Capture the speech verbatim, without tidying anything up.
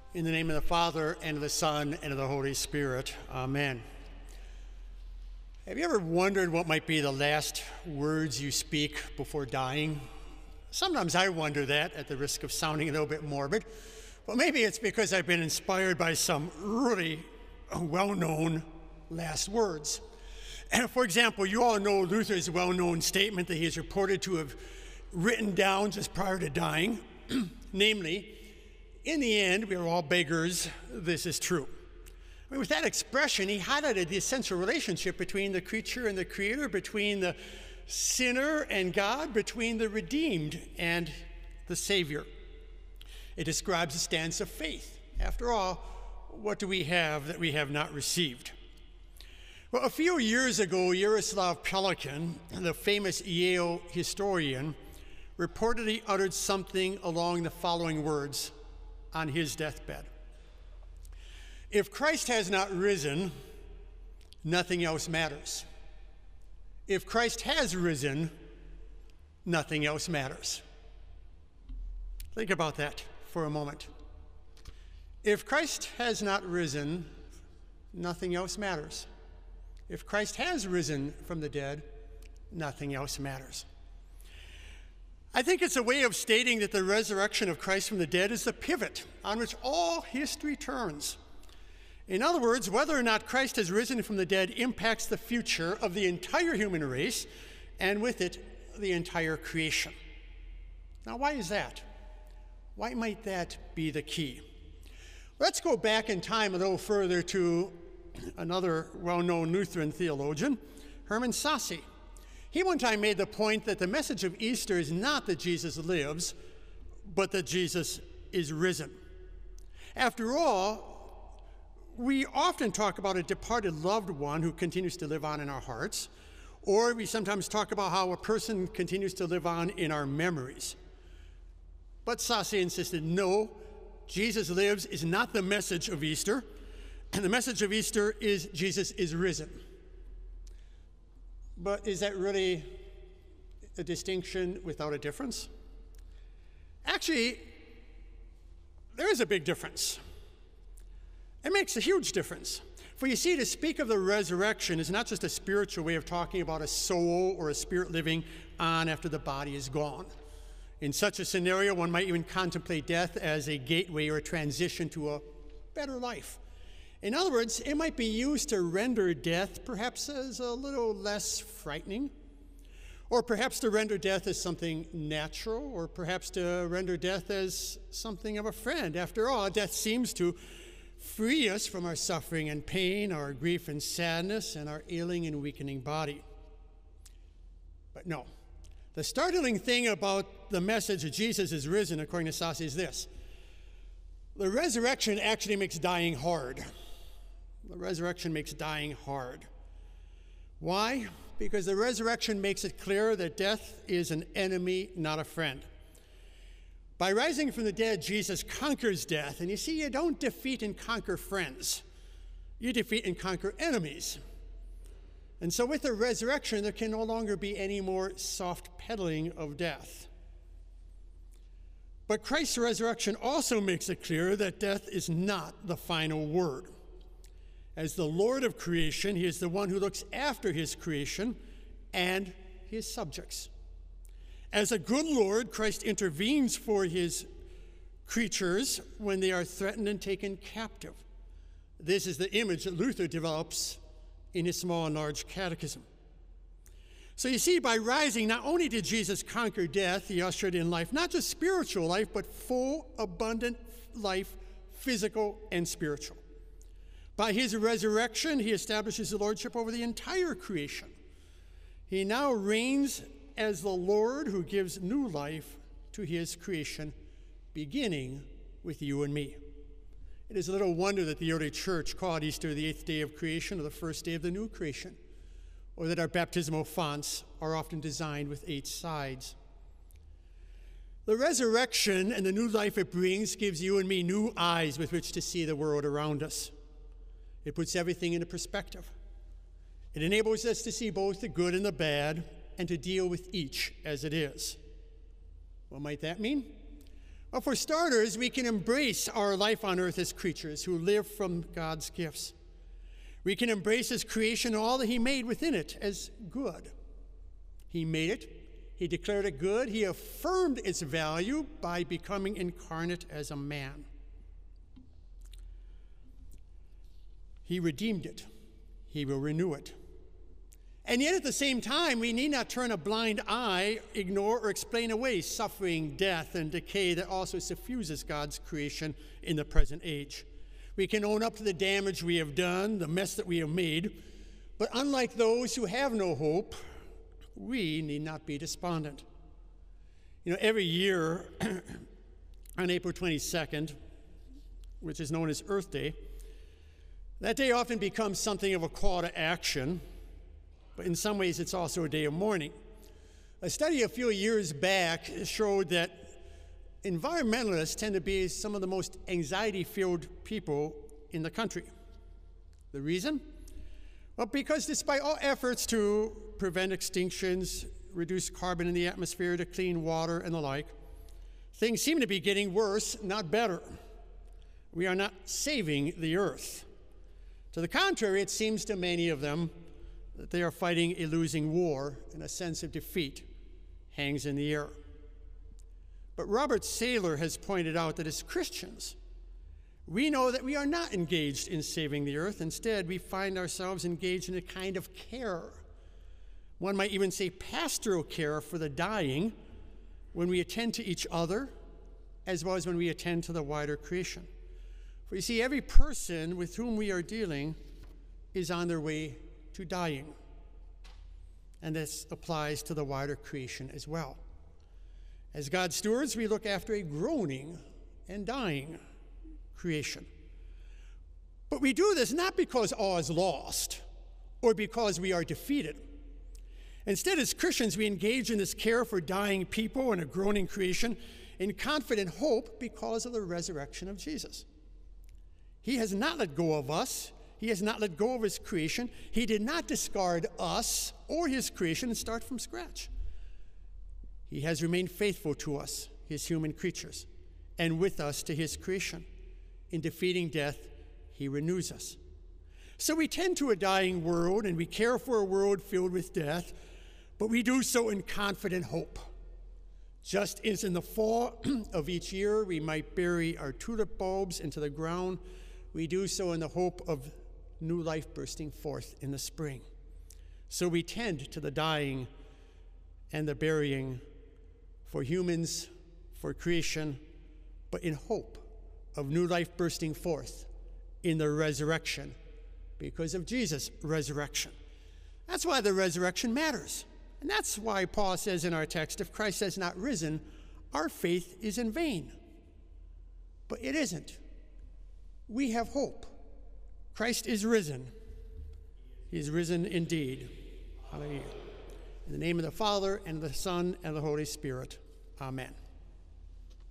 In the name of the Father, and of the Son, and of the Holy Spirit. Amen. Have you ever wondered what might be the last words you speak before dying? Sometimes I wonder that, at the risk of sounding a little bit morbid. But maybe it's because I've been inspired by some really well-known last words. And for example, you all know Luther's well-known statement that he is reported to have written down just prior to dying, namely, "In the end, we are all beggars. This is true." I mean, with that expression, he highlighted the essential relationship between the creature and the creator, between the sinner and God, between the redeemed and the Savior. It describes a stance of faith. After all, what do we have that we have not received? Well, a few years ago, Yaroslav Pelikan, the famous Yale historian, reportedly uttered something along the following words on his deathbed: "If Christ has not risen, nothing else matters. If Christ has risen, nothing else matters." Think about that for a moment. If Christ has not risen, nothing else matters. If Christ has risen from the dead, nothing else matters. I think it's a way of stating that the resurrection of Christ from the dead is the pivot on which all history turns. In other words, whether or not Christ has risen from the dead impacts the future of the entire human race, and with it, the entire creation. Now, why is that? Why might that be the key? Let's go back in time a little further to another well-known Lutheran theologian, Hermann Sasse. He one time made the point that the message of Easter is not that Jesus lives, but that Jesus is risen. After all, we often talk about a departed loved one who continues to live on in our hearts, or we sometimes talk about how a person continues to live on in our memories. But Sasse insisted, no, Jesus lives is not the message of Easter, and the message of Easter is Jesus is risen. But is that really a distinction without a difference? Actually, there is a big difference. It makes a huge difference. For you see, to speak of the resurrection is not just a spiritual way of talking about a soul or a spirit living on after the body is gone. In such a scenario, one might even contemplate death as a gateway or a transition to a better life. In other words, it might be used to render death perhaps as a little less frightening, or perhaps to render death as something natural, or perhaps to render death as something of a friend. After all, death seems to free us from our suffering and pain, our grief and sadness, and our ailing and weakening body. But no, the startling thing about the message that Jesus is risen, according to Sasse, is this: the resurrection actually makes dying hard. The resurrection makes dying hard. Why? Because the resurrection makes it clear that death is an enemy, not a friend. By rising from the dead, Jesus conquers death. And you see, you don't defeat and conquer friends. You defeat and conquer enemies. And so with the resurrection, there can no longer be any more soft peddling of death. But Christ's resurrection also makes it clear that death is not the final word. As the Lord of creation, he is the one who looks after his creation and his subjects. As a good Lord, Christ intervenes for his creatures when they are threatened and taken captive. This is the image that Luther develops in his Small and Large Catechism. So you see, by rising, not only did Jesus conquer death, he ushered in life, not just spiritual life, but full, abundant life, physical and spiritual. By his resurrection, he establishes the lordship over the entire creation. He now reigns as the Lord who gives new life to his creation, beginning with you and me. It is little wonder that the early church called Easter the eighth day of creation, or the first day of the new creation, or that our baptismal fonts are often designed with eight sides. The resurrection and the new life it brings gives you and me new eyes with which to see the world around us. It puts everything into perspective. It enables us to see both the good and the bad, and to deal with each as it is. What might that mean? Well, for starters, we can embrace our life on earth as creatures who live from God's gifts. We can embrace his creation and all that he made within it as good. He made it. He declared it good. He affirmed its value by becoming incarnate as a man. He redeemed it. He will renew it. And yet at the same time, we need not turn a blind eye, ignore, or explain away suffering, death, and decay that also suffuses God's creation in the present age. We can own up to the damage we have done, the mess that we have made, but unlike those who have no hope, we need not be despondent. You know, every year on April twenty-second, which is known as Earth Day, that day often becomes something of a call to action, but in some ways it's also a day of mourning. A study a few years back showed that environmentalists tend to be some of the most anxiety-filled people in the country. The reason? Well, because despite all efforts to prevent extinctions, reduce carbon in the atmosphere, to clean water and the like, things seem to be getting worse, not better. We are not saving the earth. To the contrary, it seems to many of them that they are fighting a losing war, and a sense of defeat hangs in the air. But Robert Saylor has pointed out that as Christians, we know that we are not engaged in saving the earth. Instead, we find ourselves engaged in a kind of care. One might even say pastoral care for the dying when we attend to each other, as well as when we attend to the wider creation. For you see, every person with whom we are dealing is on their way to dying. And this applies to the wider creation as well. As God's stewards, we look after a groaning and dying creation. But we do this not because all is lost or because we are defeated. Instead, as Christians, we engage in this care for dying people and a groaning creation in confident hope because of the resurrection of Jesus. He has not let go of us. He has not let go of his creation. He did not discard us or his creation and start from scratch. He has remained faithful to us, his human creatures, and with us to his creation. In defeating death, he renews us. So we tend to a dying world, and we care for a world filled with death, but we do so in confident hope. Just as in the fall of each year, we might bury our tulip bulbs into the ground, we do so in the hope of new life bursting forth in the spring. So we tend to the dying and the burying for humans, for creation, but in hope of new life bursting forth in the resurrection because of Jesus' resurrection. That's why the resurrection matters. And that's why Paul says in our text, if Christ has not risen, our faith is in vain. But it isn't. We have hope. Christ is risen. He is risen indeed. Hallelujah. In the name of the Father, and of the Son, and of the Holy Spirit. Amen.